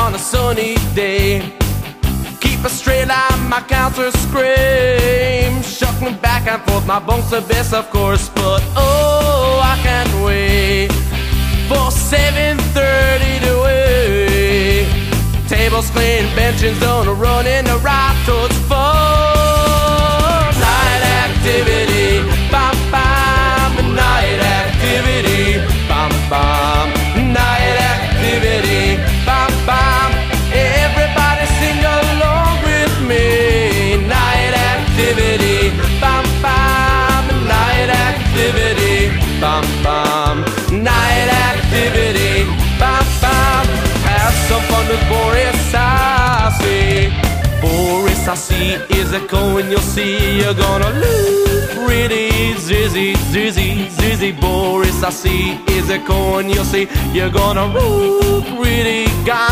on a sunny day. Keep a straight line, my counter scream. Shuffling back and forth, my bunk's the best, of course. But oh, I can't wait for 7:30 to wait. Tables clean, benches on a run in the right towards fun. Night activity, bam bam. Night activity, bam bam. Night activity, bam bam. Everybody sing along with me. Night activity, bam bam. Night activity, bam bam. Night activity, bam bam. Have some fun with Boris, I see. Boris, I see, is a coin you'll see. You're gonna look really zizzy, zizzy, zizzy. Boris, I see, is a coin you'll see. You're gonna look really